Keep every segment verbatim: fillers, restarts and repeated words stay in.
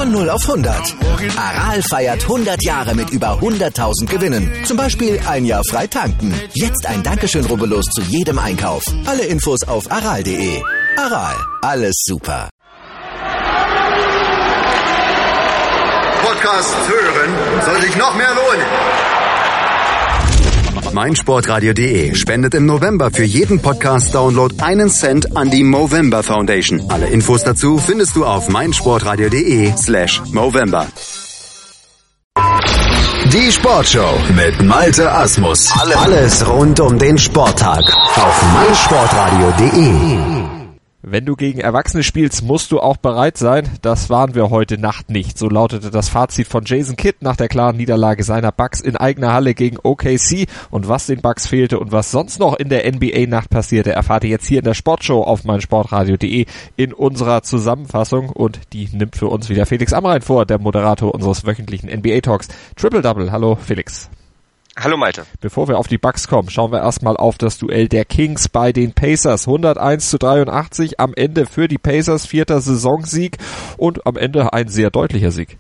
Von null auf hundert. Aral feiert hundert Jahre mit über hunderttausend Gewinnen. Zum Beispiel ein Jahr frei tanken. Jetzt ein Dankeschön, rubbellos zu jedem Einkauf. Alle Infos auf aral punkt de. Aral, alles super. Podcast hören soll sich noch mehr lohnen. meinsportradio punkt de spendet im November für jeden Podcast-Download einen Cent an die Movember Foundation. Alle Infos dazu findest du auf meinsportradio punkt de slash Movember. Die Sportshow mit Malte Asmus. Alles rund um den Sporttag auf meinsportradio punkt de. Wenn du gegen Erwachsene spielst, musst du auch bereit sein. Das waren wir heute Nacht nicht. So lautete das Fazit von Jason Kidd nach der klaren Niederlage seiner Bucks in eigener Halle gegen O K C. Und was den Bucks fehlte und was sonst noch in der N B A-Nacht passierte, erfahrt ihr jetzt hier in der Sportshow auf meinsportradio punkt de in unserer Zusammenfassung. Und die nimmt für uns wieder Felix Amrain vor, der Moderator unseres wöchentlichen N B A-Talks. Triple Double. Hallo Felix. Hallo Malte. Bevor wir auf die Bucks kommen, schauen wir erstmal auf das Duell der Kings bei den Pacers. hunderteins zu dreiundachtzig am Ende für die Pacers, vierter Saisonsieg und am Ende ein sehr deutlicher Sieg.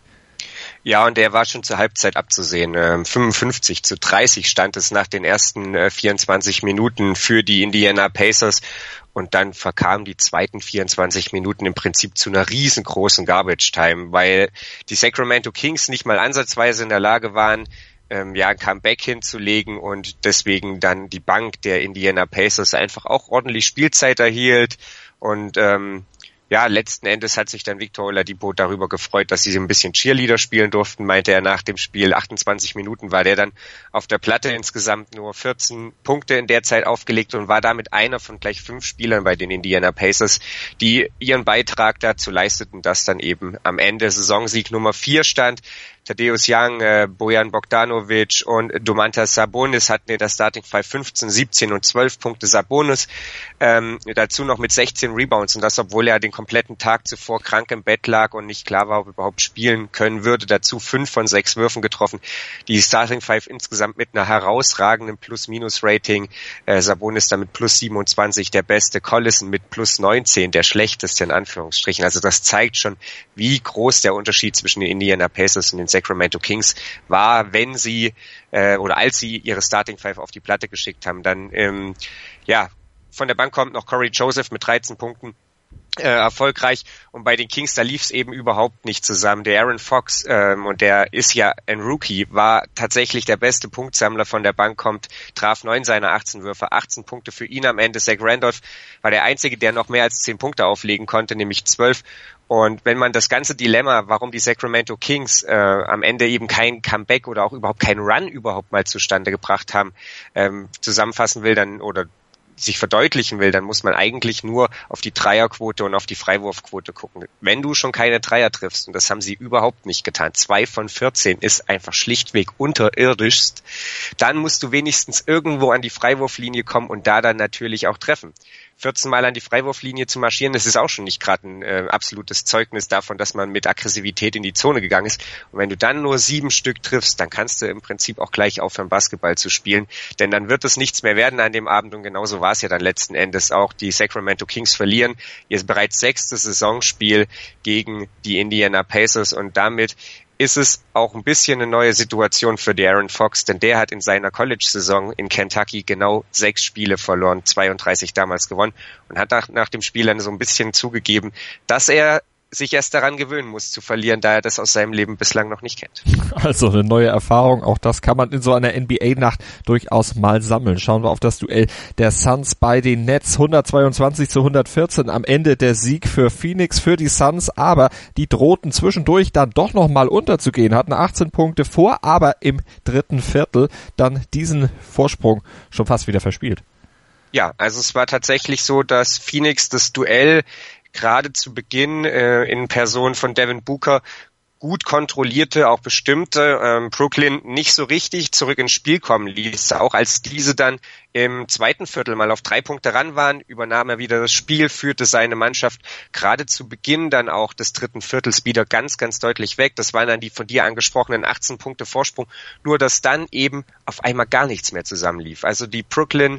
Ja, und der war schon zur Halbzeit abzusehen. fünfundfünfzig zu dreißig stand es nach den ersten vierundzwanzig Minuten für die Indiana Pacers. Und dann verkamen die zweiten vierundzwanzig Minuten im Prinzip zu einer riesengroßen Garbage-Time, weil die Sacramento Kings nicht mal ansatzweise in der Lage waren, Ähm, ja, ein Comeback hinzulegen und deswegen dann die Bank der Indiana Pacers einfach auch ordentlich Spielzeit erhielt und ähm, ja, letzten Endes hat sich dann Victor Oladipo darüber gefreut, dass sie ein bisschen Cheerleader spielen durften, meinte er nach dem Spiel. achtundzwanzig Minuten war der dann auf der Platte, insgesamt nur vierzehn Punkte in der Zeit aufgelegt und war damit einer von gleich fünf Spielern bei den Indiana Pacers, die ihren Beitrag dazu leisteten, dass dann eben am Ende Saisonsieg Nummer vier stand. Tadeusz Young, äh, Bojan Bogdanovic und Domantas Sabonis hatten in der Starting Five fünfzehn, siebzehn und zwölf Punkte. Sabonis ähm, dazu noch mit sechzehn Rebounds und das, obwohl er den kompletten Tag zuvor krank im Bett lag und nicht klar war, ob er überhaupt spielen können würde. Dazu fünf von sechs Würfen getroffen. Die Starting Five insgesamt mit einer herausragenden Plus-Minus-Rating. Äh, Sabonis damit plus siebenundzwanzig, der beste. Collison mit plus neunzehn, der schlechteste in Anführungsstrichen. Also das zeigt schon, wie groß der Unterschied zwischen den Indiana Pacers und den Sacramento Kings war, wenn sie äh, oder als sie ihre Starting Five auf die Platte geschickt haben. Dann ähm, ja, von der Bank kommt noch Corey Joseph mit dreizehn Punkten. Äh, erfolgreich und bei den Kings, da lief es eben überhaupt nicht zusammen. Der Aaron Fox, ähm, und der ist ja ein Rookie, war tatsächlich der beste Punktsammler von der Bank, kommt, traf neun seiner achtzehn Würfe, achtzehn Punkte für ihn am Ende. Zach Randolph war der Einzige, der noch mehr als zehn Punkte auflegen konnte, nämlich zwölf. Und wenn man das ganze Dilemma, warum die Sacramento Kings äh, am Ende eben kein Comeback oder auch überhaupt keinen Run überhaupt mal zustande gebracht haben, ähm, zusammenfassen will, dann oder sich verdeutlichen will, dann muss man eigentlich nur auf die Dreierquote und auf die Freiwurfquote gucken. Wenn du schon keine Dreier triffst, und das haben sie überhaupt nicht getan, zwei von vierzehn ist einfach schlichtweg unterirdischst, dann musst du wenigstens irgendwo an die Freiwurflinie kommen und da dann natürlich auch treffen. vierzehn Mal an die Freiwurflinie zu marschieren, das ist auch schon nicht gerade ein äh, absolutes Zeugnis davon, dass man mit Aggressivität in die Zone gegangen ist. Und wenn du dann nur sieben Stück triffst, dann kannst du im Prinzip auch gleich aufhören, Basketball zu spielen, denn dann wird es nichts mehr werden an dem Abend und genauso war es ja dann letzten Endes auch. Die Sacramento Kings verlieren ihr bereits sechstes Saisonspiel gegen die Indiana Pacers und damit ist es auch ein bisschen eine neue Situation für De'Aaron Fox, denn der hat in seiner College-Saison in Kentucky genau sechs Spiele verloren, zweiunddreißig damals gewonnen und hat nach, nach dem Spiel dann so ein bisschen zugegeben, dass er sich erst daran gewöhnen muss zu verlieren, da er das aus seinem Leben bislang noch nicht kennt. Also eine neue Erfahrung, auch das kann man in so einer N B A-Nacht durchaus mal sammeln. Schauen wir auf das Duell der Suns bei den Nets, hundertzweiundzwanzig zu hundertvierzehn am Ende der Sieg für Phoenix, für die Suns, aber die drohten zwischendurch dann doch nochmal unterzugehen, hatten achtzehn Punkte vor, aber im dritten Viertel dann diesen Vorsprung schon fast wieder verspielt. Ja, also es war tatsächlich so, dass Phoenix das Duell gerade zu Beginn äh, in Person von Devin Booker gut kontrollierte, auch bestimmte, ähm, Brooklyn nicht so richtig zurück ins Spiel kommen ließ. Auch als diese dann im zweiten Viertel mal auf drei Punkte ran waren, übernahm er wieder das Spiel, führte seine Mannschaft gerade zu Beginn dann auch des dritten Viertels wieder ganz, ganz deutlich weg. Das waren dann die von dir angesprochenen achtzehn Punkte Vorsprung, nur dass dann eben auf einmal gar nichts mehr zusammenlief. Also die Brooklyn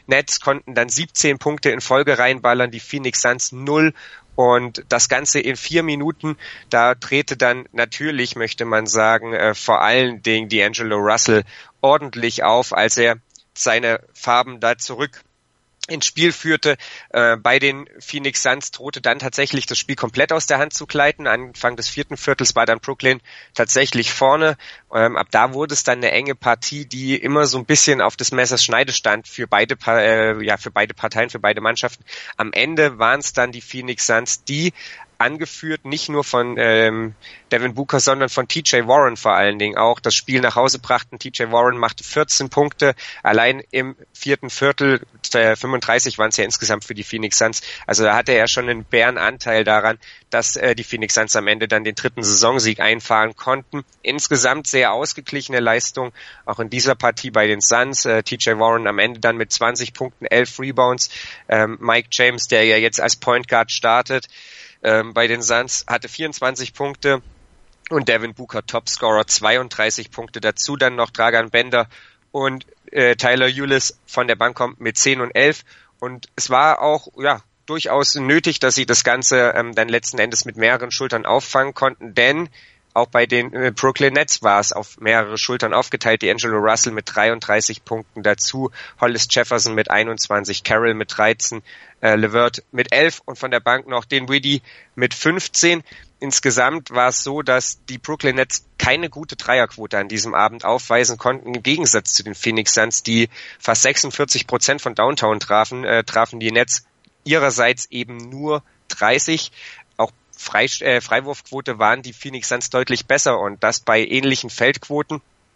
Nets konnten dann siebzehn Punkte in Folge reinballern, die Phoenix Suns null. Und das Ganze in vier Minuten, da drehte dann natürlich, möchte man sagen, äh, vor allen Dingen D'Angelo Russell ordentlich auf, als er seine Farben da zurück ins Spiel führte. Äh, bei den Phoenix Suns drohte dann tatsächlich das Spiel komplett aus der Hand zu gleiten. Anfang des vierten Viertels war dann Brooklyn tatsächlich vorne. Ähm, ab da wurde es dann eine enge Partie, die immer so ein bisschen auf des Messers Schneide stand für beide, äh, ja, für beide Parteien, für beide Mannschaften. Am Ende waren es dann die Phoenix Suns, die angeführt, nicht nur von ähm, Devin Booker, sondern von T J Warren vor allen Dingen auch, das Spiel nach Hause brachten. T J Warren machte vierzehn Punkte, allein im vierten Viertel, äh, fünfunddreißig waren es ja insgesamt für die Phoenix Suns. Also da hatte er schon einen Bärenanteil daran, dass äh, die Phoenix Suns am Ende dann den dritten Saisonsieg einfahren konnten. Insgesamt sehr ausgeglichene Leistung, auch in dieser Partie bei den Suns. Äh, T J Warren am Ende dann mit zwanzig Punkten, elf Rebounds. Ähm, Mike James, der ja jetzt als Point Guard startet, Ähm, bei den Suns, hatte vierundzwanzig Punkte und Devin Booker Topscorer, zweiunddreißig Punkte. Dazu dann noch Dragan Bender und äh, Tyler Ulis von der Bank kommt mit zehn und elf. Und es war auch ja durchaus nötig, dass sie das Ganze ähm, dann letzten Endes mit mehreren Schultern auffangen konnten, denn auch bei den äh, Brooklyn Nets war es auf mehrere Schultern aufgeteilt. D'Angelo Russell mit dreiunddreißig Punkten, dazu Hollis Jefferson mit einundzwanzig, Carroll mit dreizehn, äh, LeVert mit elf und von der Bank noch den Widdy mit fünfzehn. Insgesamt war es so, dass die Brooklyn Nets keine gute Dreierquote an diesem Abend aufweisen konnten. Im Gegensatz zu den Phoenix Suns, die fast sechsundvierzig Prozent von Downtown trafen, äh, trafen die Nets ihrerseits eben nur dreißig. Frei, äh, Freiwurfquote waren die Phoenix Suns deutlich besser und das bei ähnlichen Feldquoten.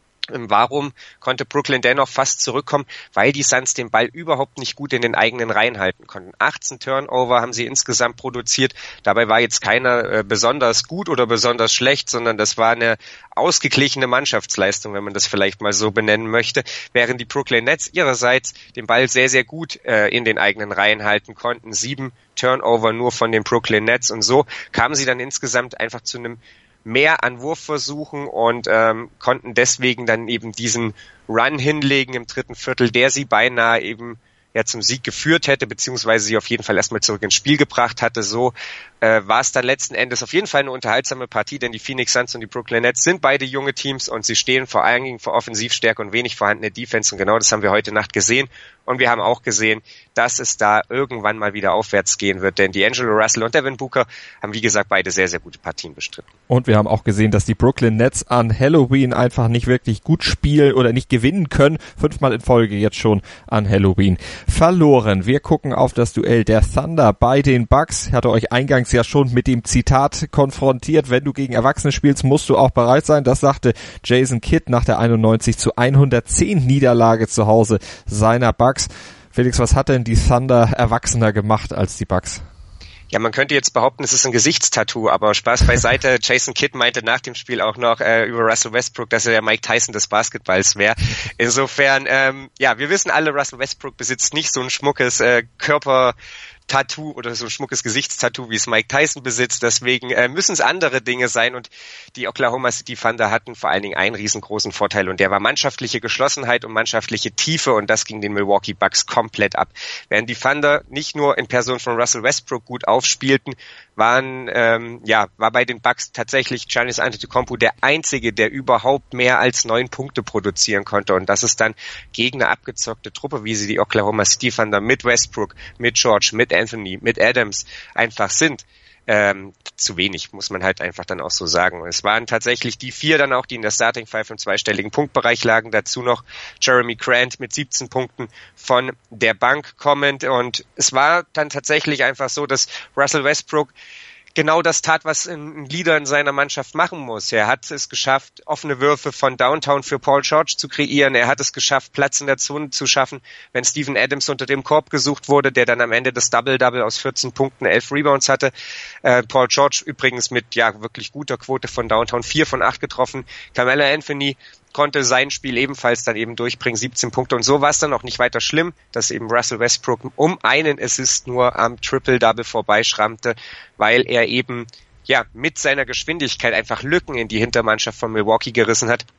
Warum konnte Brooklyn dennoch fast zurückkommen? Weil die Suns den Ball überhaupt nicht gut in den eigenen Reihen halten konnten. achtzehn Turnover haben sie insgesamt produziert. Dabei war jetzt keiner äh, besonders gut oder besonders schlecht, sondern das war eine ausgeglichene Mannschaftsleistung, wenn man das vielleicht mal so benennen möchte. Während die Brooklyn Nets ihrerseits den Ball sehr, sehr gut äh, in den eigenen Reihen halten konnten. Sieben Turnover nur von den Brooklyn Nets und so kamen sie dann insgesamt einfach zu einem mehr an Wurfversuchen und ähm, konnten deswegen dann eben diesen Run hinlegen im dritten Viertel, der sie beinahe eben ja zum Sieg geführt hätte, beziehungsweise sie auf jeden Fall erstmal zurück ins Spiel gebracht hatte. So äh, war es dann letzten Endes auf jeden Fall eine unterhaltsame Partie, denn die Phoenix Suns und die Brooklyn Nets sind beide junge Teams und sie stehen vor allen Dingen für Offensivstärke und wenig vorhandene Defense und genau das haben wir heute Nacht gesehen und wir haben auch gesehen, dass es da irgendwann mal wieder aufwärts gehen wird, denn D'Angelo Russell und Devin Booker haben wie gesagt beide sehr, sehr gute Partien bestritten. Und wir haben auch gesehen, dass die Brooklyn Nets an Halloween einfach nicht wirklich gut spielen oder nicht gewinnen können. Fünfmal in Folge jetzt schon an Halloween verloren. Wir gucken auf das Duell der Thunder bei den Bucks. Ich hatte euch eingangs ja schon mit dem Zitat konfrontiert, wenn du gegen Erwachsene spielst, musst du auch bereit sein. Das sagte Jason Kidd nach der einundneunzig zu hundertzehn Niederlage zu Hause seiner Bucks. Felix, was hat denn die Thunder erwachsener gemacht als die Bucks? Ja, man könnte jetzt behaupten, es ist ein Gesichtstattoo, aber Spaß beiseite. Jason Kidd meinte nach dem Spiel auch noch äh, über Russell Westbrook, dass er der Mike Tyson des Basketballs wäre. Insofern, ähm, ja, wir wissen alle, Russell Westbrook besitzt nicht so ein schmuckes äh, Körper Tattoo oder so ein schmuckes Gesichtstattoo, wie es Mike Tyson besitzt. Deswegen äh, müssen es andere Dinge sein und die Oklahoma City Thunder hatten vor allen Dingen einen riesengroßen Vorteil und der war mannschaftliche Geschlossenheit und mannschaftliche Tiefe und das ging den Milwaukee Bucks komplett ab. Während die Thunder nicht nur in Person von Russell Westbrook gut aufspielten, waren ähm, ja war bei den Bucks tatsächlich Giannis Antetokounmpo der einzige, der überhaupt mehr als neun Punkte produzieren konnte und das ist dann gegen eine abgezockte Truppe, wie sie die Oklahoma City Thunder mit Westbrook, mit George, mit Anthony, mit Adams einfach sind. Ähm, zu wenig, muss man halt einfach dann auch so sagen. Und es waren tatsächlich die vier dann auch, die in der Starting Five im zweistelligen Punktbereich lagen. Dazu noch Jeremy Grant mit siebzehn Punkten von der Bank kommend. Und es war dann tatsächlich einfach so, dass Russell Westbrook genau das tat, was ein Leader in seiner Mannschaft machen muss. Er hat es geschafft, offene Würfe von Downtown für Paul George zu kreieren. Er hat es geschafft, Platz in der Zone zu schaffen, wenn Steven Adams unter dem Korb gesucht wurde, der dann am Ende das Double-Double aus vierzehn Punkten, elf Rebounds hatte. Äh, Paul George übrigens mit ja wirklich guter Quote von Downtown, vier von acht getroffen. Carmelo Anthony konnte sein Spiel ebenfalls dann eben durchbringen, siebzehn Punkte. Und so war es dann auch nicht weiter schlimm, dass eben Russell Westbrook um einen Assist nur am Triple-Double vorbeischrammte, weil er eben ja mit seiner Geschwindigkeit einfach Lücken in die Hintermannschaft von Milwaukee gerissen hat.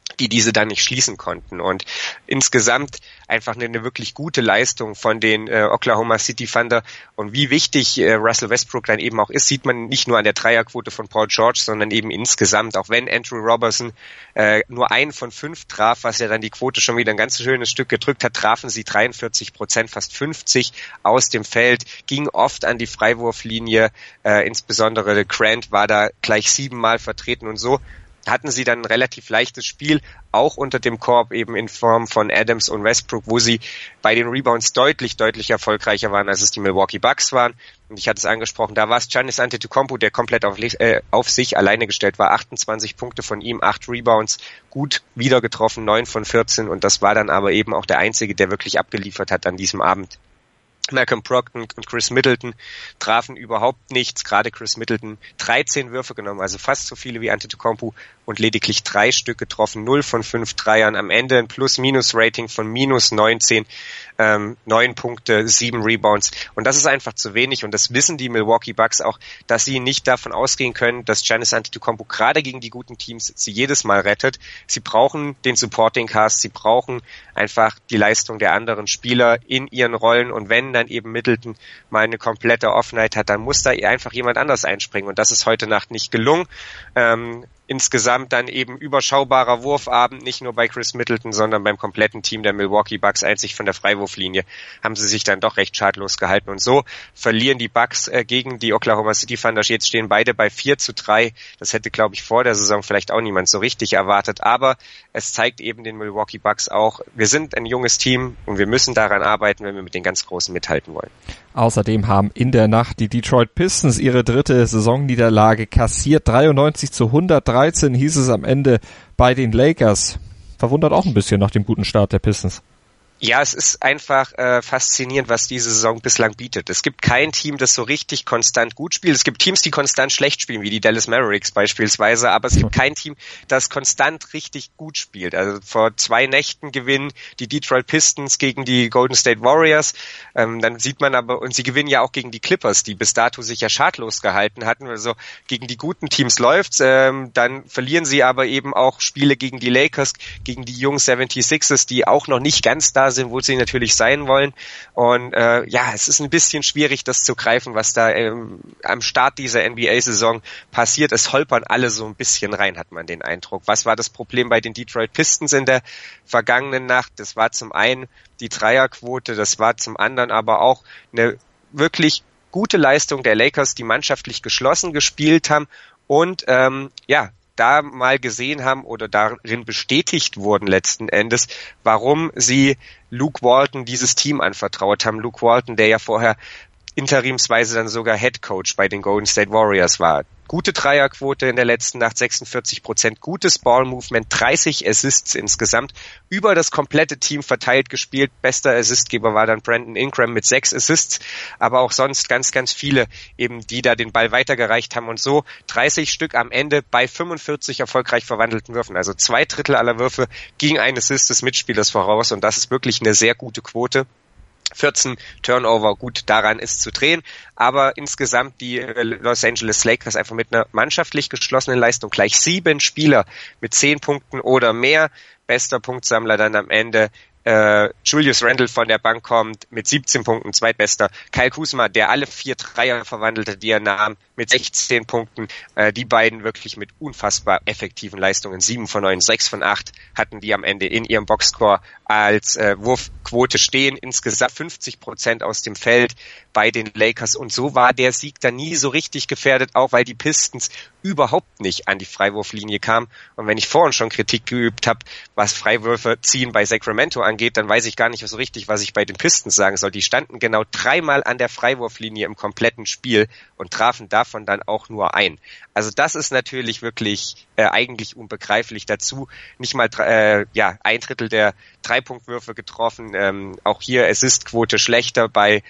die diese dann nicht schließen konnten. Und insgesamt einfach eine, eine wirklich gute Leistung von den äh, Oklahoma City Thunder. Und wie wichtig äh, Russell Westbrook dann eben auch ist, sieht man nicht nur an der Dreierquote von Paul George, sondern eben insgesamt. Auch wenn Andrew Robertson äh, nur einen von fünf traf, was ja dann die Quote schon wieder ein ganz schönes Stück gedrückt hat, trafen sie dreiundvierzig Prozent, fast fünfzig aus dem Feld, ging oft an die Freiwurflinie. Äh, insbesondere Grant war da gleich siebenmal vertreten und so hatten sie dann ein relativ leichtes Spiel, auch unter dem Korb eben in Form von Adams und Westbrook, wo sie bei den Rebounds deutlich, deutlich erfolgreicher waren, als es die Milwaukee Bucks waren. Und ich hatte es angesprochen, da war es Giannis Antetokounmpo, der komplett auf, äh, auf sich alleine gestellt war. achtundzwanzig Punkte von ihm, acht Rebounds, gut wieder getroffen, neun von vierzehn. Und das war dann aber eben auch der Einzige, der wirklich abgeliefert hat an diesem Abend. Malcolm Brogdon und Chris Middleton trafen überhaupt nichts, gerade Chris Middleton dreizehn Würfe genommen, also fast so viele wie Antetokounmpo und lediglich drei Stück getroffen, null von fünf Dreiern, am Ende ein Plus-Minus-Rating von minus neunzehn, ähm, neun Punkte, sieben Rebounds und das ist einfach zu wenig und das wissen die Milwaukee Bucks auch, dass sie nicht davon ausgehen können, dass Giannis Antetokounmpo gerade gegen die guten Teams sie jedes Mal rettet. Sie brauchen den Supporting Cast, sie brauchen einfach die Leistung der anderen Spieler in ihren Rollen und wenn dann eben Middleton mal eine komplette Off-Night hat, dann muss da einfach jemand anders einspringen und das ist heute Nacht nicht gelungen. Ähm, insgesamt dann eben überschaubarer Wurfabend, nicht nur bei Chris Middleton, sondern beim kompletten Team der Milwaukee Bucks, einzig von der Freiwurflinie, haben sie sich dann doch recht schadlos gehalten und so verlieren die Bucks äh, gegen die Oklahoma City Thunder. Jetzt stehen beide bei vier zu drei. Das hätte, glaube ich, vor der Saison vielleicht auch niemand so richtig erwartet, aber es zeigt eben den Milwaukee Bucks auch, wir sind ein junges Team und wir müssen daran arbeiten, wenn wir mit den ganz Großen mithalten wollen. Außerdem haben in der Nacht die Detroit Pistons ihre dritte Saisonniederlage kassiert. dreiundneunzig zu hundertdreizehn hieß es am Ende bei den Lakers. Verwundert auch ein bisschen nach dem guten Start der Pistons. Ja, es ist einfach äh, faszinierend, was diese Saison bislang bietet. Es gibt kein Team, das so richtig konstant gut spielt. Es gibt Teams, die konstant schlecht spielen, wie die Dallas Mavericks beispielsweise, aber es gibt kein Team, das konstant richtig gut spielt. Also vor zwei Nächten gewinnen die Detroit Pistons gegen die Golden State Warriors. Ähm, dann sieht man aber, und sie gewinnen ja auch gegen die Clippers, die bis dato sich ja schadlos gehalten hatten. Also gegen die guten Teams läuft's. Ähm, dann verlieren sie aber eben auch Spiele gegen die Lakers, gegen die jungen seventy-sixers, die auch noch nicht ganz da sind, wo sie natürlich sein wollen. Und äh, ja, es ist ein bisschen schwierig, das zu greifen, was da ähm, am Start dieser N B A-Saison passiert. Es holpern alle so ein bisschen rein, hat man den Eindruck. Was war das Problem bei den Detroit Pistons in der vergangenen Nacht? Das war zum einen die Dreierquote, das war zum anderen aber auch eine wirklich gute Leistung der Lakers, die mannschaftlich geschlossen gespielt haben und ähm, ja, da mal gesehen haben oder darin bestätigt wurden letzten Endes, warum sie Luke Walton dieses Team anvertraut haben. Luke Walton, der ja vorher interimsweise dann sogar Head Coach bei den Golden State Warriors war. Gute Dreierquote in der letzten Nacht, sechsundvierzig Prozent, gutes Ball-Movement, dreißig Assists insgesamt, über das komplette Team verteilt gespielt. Bester Assistgeber war dann Brandon Ingram mit sechs Assists, aber auch sonst ganz, ganz viele eben, die da den Ball weitergereicht haben und so dreißig Stück am Ende bei fünfundvierzig erfolgreich verwandelten Würfen. Also zwei Drittel aller Würfe gegen ein Assist des Mitspielers voraus und das ist wirklich eine sehr gute Quote. vierzehn Turnover, gut, daran ist zu drehen, aber insgesamt die Los Angeles Lakers einfach mit einer mannschaftlich geschlossenen Leistung gleich sieben Spieler mit zehn Punkten oder mehr, bester Punktsammler dann am Ende äh, Julius Randle von der Bank kommt mit siebzehn Punkten, zweitbester. Kyle Kuzma, der alle vier Dreier verwandelte, die er nahm, mit sechzehn Punkten. Äh, die beiden wirklich mit unfassbar effektiven Leistungen. sieben von neun, sechs von acht hatten die am Ende in ihrem Boxscore als äh, Wurfquote stehen. Insgesamt fünfzig Prozent aus dem Feld bei den Lakers. Und so war der Sieg dann nie so richtig gefährdet, auch weil die Pistons überhaupt nicht an die Freiwurflinie kamen. Und wenn ich vorhin schon Kritik geübt habe, was Freiwürfe ziehen bei Sacramento angeht, dann weiß ich gar nicht so richtig, was ich bei den Pistons sagen soll. Die standen genau dreimal an der Freiwurflinie im kompletten Spiel und trafen davon dann auch nur ein. Also das ist natürlich wirklich äh, eigentlich unbegreiflich. Dazu nicht mal äh, ja ein Drittel der Dreipunktwürfe getroffen. Ähm, auch hier Assistquote schlechter bei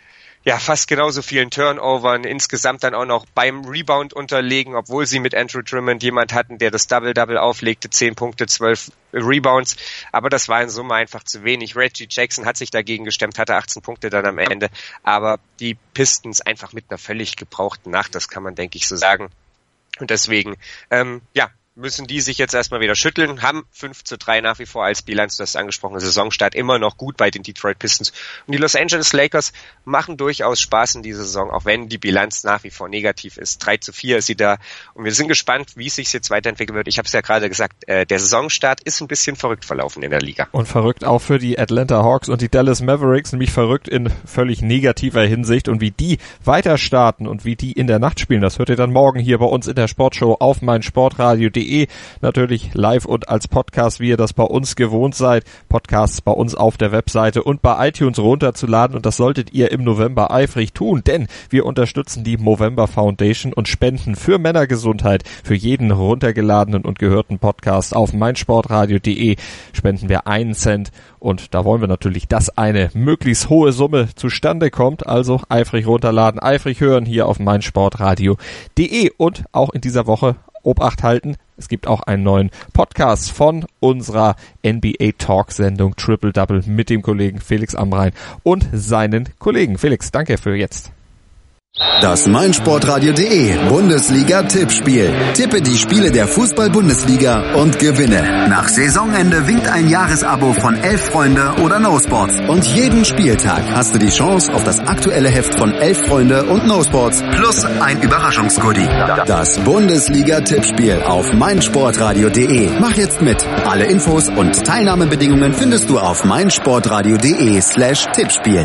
ja fast genauso vielen Turnovern, insgesamt dann auch noch beim Rebound unterlegen, obwohl sie mit Andrew Drummond jemand hatten, der das Double-Double auflegte, zehn Punkte, zwölf Rebounds, aber das war in Summe einfach zu wenig. Reggie Jackson hat sich dagegen gestemmt, hatte achtzehn Punkte dann am Ende, aber die Pistons einfach mit einer völlig gebrauchten Nacht, das kann man, denke ich, so sagen. Und deswegen, ähm, ja, müssen die sich jetzt erstmal wieder schütteln, haben fünf zu drei nach wie vor als Bilanz, du hast angesprochen, Saisonstart immer noch gut bei den Detroit Pistons. Und die Los Angeles Lakers machen durchaus Spaß in dieser Saison, auch wenn die Bilanz nach wie vor negativ ist. drei zu vier ist sie da und wir sind gespannt, wie es sich jetzt weiterentwickeln wird. Ich habe es ja gerade gesagt, äh, der Saisonstart ist ein bisschen verrückt verlaufen in der Liga. Und verrückt auch für die Atlanta Hawks und die Dallas Mavericks, nämlich verrückt in völlig negativer Hinsicht, und wie die weiter starten und wie die in der Nacht spielen, das hört ihr dann morgen hier bei uns in der Sportshow auf meinsportradio punkt de, natürlich live und als Podcast, wie ihr das bei uns gewohnt seid. Podcasts bei uns auf der Webseite und bei iTunes runterzuladen, und das solltet ihr im November eifrig tun, denn wir unterstützen die Movember Foundation und spenden für Männergesundheit. Für jeden runtergeladenen und gehörten Podcast auf meinsportradio punkt de spenden wir einen Cent, und da wollen wir natürlich, dass eine möglichst hohe Summe zustande kommt. Also eifrig runterladen, eifrig hören hier auf meinsportradio punkt de, und auch in dieser Woche Obacht halten. Es gibt auch einen neuen Podcast von unserer N B A-Talk-Sendung Triple Double mit dem Kollegen Felix Amrain und seinen Kollegen. Felix, danke für jetzt. Das meinsportradio punkt de Bundesliga-Tippspiel. Tippe die Spiele der Fußball-Bundesliga und gewinne. Nach Saisonende winkt ein Jahresabo von Elf Freunde oder No Sports. Und jeden Spieltag hast du die Chance auf das aktuelle Heft von Elf Freunde und No Sports plus ein Überraschungsgoodie. Das Bundesliga-Tippspiel auf meinsportradio punkt de. Mach jetzt mit. Alle Infos und Teilnahmebedingungen findest du auf meinsportradio punkt de slash Tippspiel.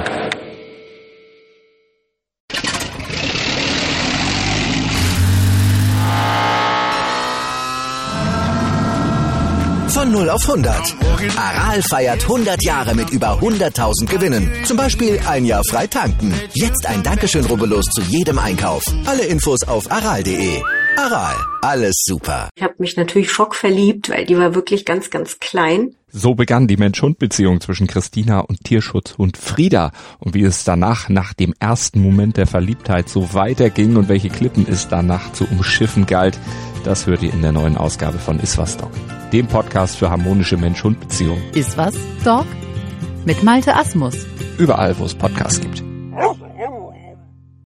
Von null auf hundert. Aral feiert hundert Jahre mit über hunderttausend Gewinnen. Zum Beispiel ein Jahr frei tanken. Jetzt ein Dankeschön, rubbellos zu jedem Einkauf. Alle Infos auf aral punkt de. Aral, alles super. Ich habe mich natürlich schockverliebt, weil die war wirklich ganz, ganz klein. So begann die Mensch-Hund-Beziehung zwischen Christina und Tierschutzhund Frieda. Und wie es danach, nach dem ersten Moment der Verliebtheit, so weiterging und welche Klippen es danach zu umschiffen galt, das hört ihr in der neuen Ausgabe von Iswas Dog, dem Podcast für harmonische Mensch-Hund-Beziehungen. Iswas Dog mit Malte Asmus. Überall, wo es Podcasts gibt.